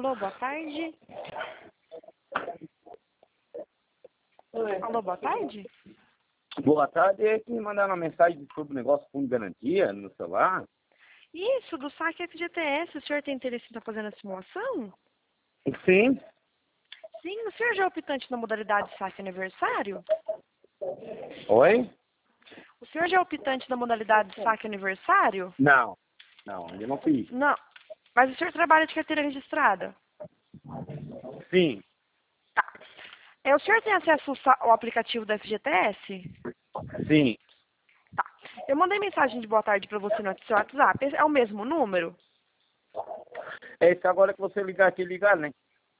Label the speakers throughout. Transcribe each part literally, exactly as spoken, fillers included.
Speaker 1: Alô, boa tarde. Alô, boa tarde.
Speaker 2: Boa tarde, é que me mandaram uma mensagem sobre o negócio fundo de garantia no celular.
Speaker 1: Isso, do saque F G T S. O senhor tem interesse em estar fazendo a simulação?
Speaker 2: Sim.
Speaker 1: Sim, o senhor já é optante na modalidade saque aniversário?
Speaker 2: Oi?
Speaker 1: O senhor já é optante da modalidade saque aniversário?
Speaker 2: Não, não, ainda não fiz.
Speaker 1: Não. Mas o senhor trabalha de carteira registrada?
Speaker 2: Sim,
Speaker 1: Tá. É, o senhor tem acesso ao sa- ao aplicativo da F G T S?
Speaker 2: sim.
Speaker 1: Tá. Eu mandei mensagem de boa tarde pra você no seu WhatsApp. Esse é o mesmo número?
Speaker 2: É esse agora que você ligar aqui, ligaram, né?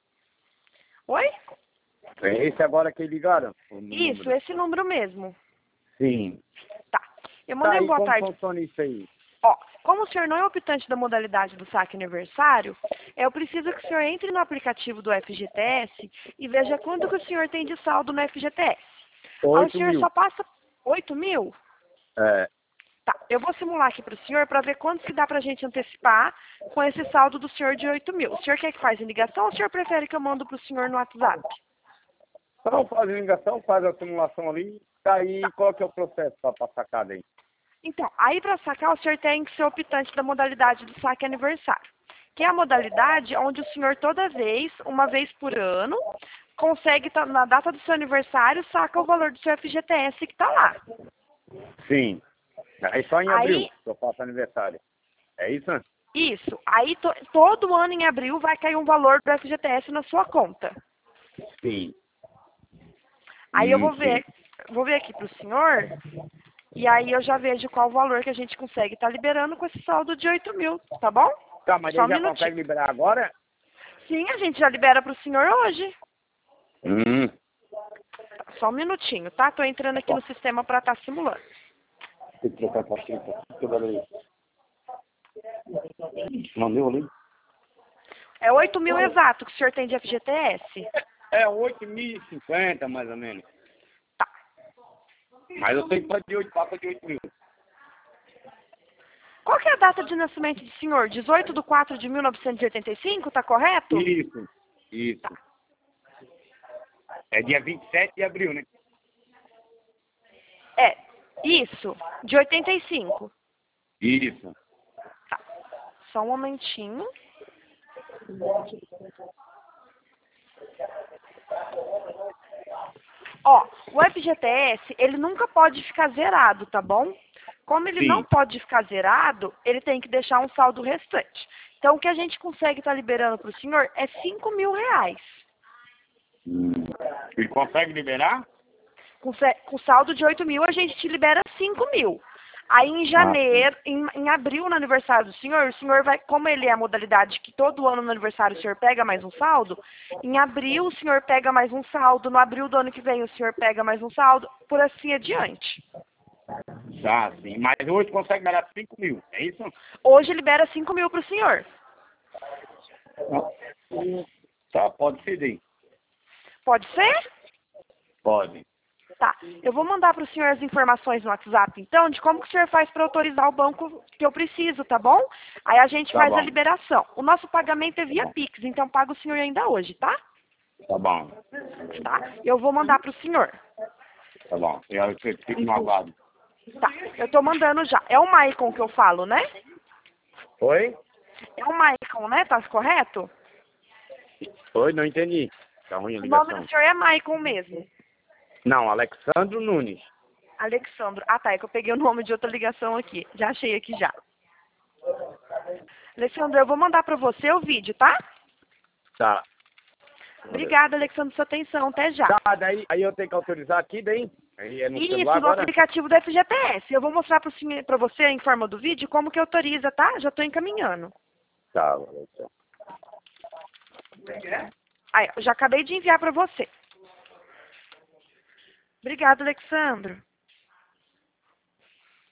Speaker 1: Oi?
Speaker 2: É esse agora que ligaram? o
Speaker 1: Isso,
Speaker 2: número.
Speaker 1: esse número mesmo.
Speaker 2: Sim.
Speaker 1: Tá. Eu
Speaker 2: Tá
Speaker 1: mandei um
Speaker 2: aí,
Speaker 1: boa
Speaker 2: como
Speaker 1: tarde.
Speaker 2: funciona isso aí?
Speaker 1: Ó, como o senhor não é optante da modalidade do saque aniversário, eu preciso que o senhor entre no aplicativo do F G T S e veja quanto que o senhor tem de saldo no F G T S. Aí o
Speaker 2: Oito
Speaker 1: senhor
Speaker 2: mil.
Speaker 1: só passa oito mil?
Speaker 2: É.
Speaker 1: Tá, eu vou simular aqui para o senhor para ver quanto que dá para a gente antecipar com esse saldo do senhor de oito mil. O senhor quer que faz em ligação ou o senhor prefere que eu mando para o senhor no WhatsApp?
Speaker 2: Então faz a ligação, faz a simulação ali. Tá aí, qual que é o processo para passar cada aí?
Speaker 1: Então, aí para sacar, o senhor tem que ser optante da modalidade do saque aniversário, que é a modalidade onde o senhor toda vez, uma vez por ano, consegue, tá- na data do seu aniversário, saca o valor do seu F G T S que está lá.
Speaker 2: Sim. Aí só em
Speaker 1: Aí,
Speaker 2: abril que eu faço aniversário. É isso, né?
Speaker 1: isso, aí to- todo ano em abril vai cair um valor do F G T S na sua conta.
Speaker 2: Sim.
Speaker 1: Aí eu
Speaker 2: Hum,
Speaker 1: vou
Speaker 2: sim.
Speaker 1: ver, vou ver aqui para o senhor, e aí eu já vejo qual o valor que a gente consegue estar liberando com esse saldo de oito mil, tá bom?
Speaker 2: Tá, mas
Speaker 1: Só
Speaker 2: ele
Speaker 1: um
Speaker 2: já
Speaker 1: minutinho.
Speaker 2: consegue liberar agora?
Speaker 1: Sim, a gente já libera para o senhor hoje.
Speaker 2: Hum.
Speaker 1: Só um minutinho, tá? Tô entrando aqui no sistema para estar simulando.
Speaker 2: Tem que trocar a pastilha. Não deu ali?
Speaker 1: É oito mil exato que o senhor tem de F G T S?
Speaker 2: É oito mil e cinquenta, mais ou menos.
Speaker 1: Tá.
Speaker 2: Mas eu sei que pode de oito, passa de oito mil.
Speaker 1: Qual que é a data de nascimento do senhor? dezoito de quatro de mil novecentos e oitenta e cinco, tá correto?
Speaker 2: Isso, isso. É dia vinte e sete de abril, né?
Speaker 1: É, isso, de oitenta e cinco.
Speaker 2: Isso.
Speaker 1: Tá. Só um momentinho. Ó, o F G T S, ele nunca pode ficar zerado, tá bom? Como ele não
Speaker 2: Sim.
Speaker 1: pode ficar zerado, ele tem que deixar um saldo restante. Então, o que a gente consegue estar liberando para o senhor é cinco mil reais.
Speaker 2: Hum. Ele consegue liberar?
Speaker 1: Com, se- com saldo de oito mil, a gente te libera cinco mil. Aí, em
Speaker 2: Ah, sim.
Speaker 1: janeiro, em, em abril, no aniversário do senhor, o senhor vai, como ele é a modalidade que todo ano no aniversário o senhor pega mais um saldo, em abril o senhor pega mais um saldo, no abril do ano que vem o senhor pega mais um saldo, por assim adiante.
Speaker 2: Tá, sim. Mas hoje consegue liberar cinco mil, é isso?
Speaker 1: Hoje libera cinco mil para o senhor.
Speaker 2: Tá, pode ser daí.
Speaker 1: Pode ser?
Speaker 2: Pode.
Speaker 1: Tá. Eu vou mandar para o senhor as informações no WhatsApp, então, de como que o senhor faz para autorizar o banco que eu preciso, tá bom? Aí a gente
Speaker 2: Tá
Speaker 1: faz a
Speaker 2: bom.
Speaker 1: liberação. O nosso pagamento é via Pix, então paga o senhor ainda hoje, tá?
Speaker 2: Tá bom.
Speaker 1: Tá? Eu vou mandar para o senhor.
Speaker 2: Tá bom. Eu fico no aguardo.
Speaker 1: Tá. Eu tô mandando já. É o Maicon que eu falo, né?
Speaker 2: Oi?
Speaker 1: É o Maicon, né? Tá correto?
Speaker 2: Oi, não entendi. Tá ruim a
Speaker 1: O nome
Speaker 2: ligação.
Speaker 1: do senhor é Maicon mesmo.
Speaker 2: Não, Alexandro Nunes.
Speaker 1: Alexandro. Ah, tá. É que eu peguei o nome de outra ligação aqui. Já achei aqui já. Alexandro, eu vou mandar para você o vídeo, tá?
Speaker 2: Tá.
Speaker 1: Obrigada, Alexandro, pela sua atenção. Até já.
Speaker 2: Tá, daí aí eu tenho que autorizar aqui, daí? Aí é no celular
Speaker 1: Isso, no
Speaker 2: agora?
Speaker 1: aplicativo do F G T S. Eu vou mostrar para você, em forma do vídeo, como que autoriza, tá? Já estou encaminhando.
Speaker 2: Tá, Alexandro.
Speaker 1: Aí, eu já acabei de enviar para você. Obrigada, Alexandro.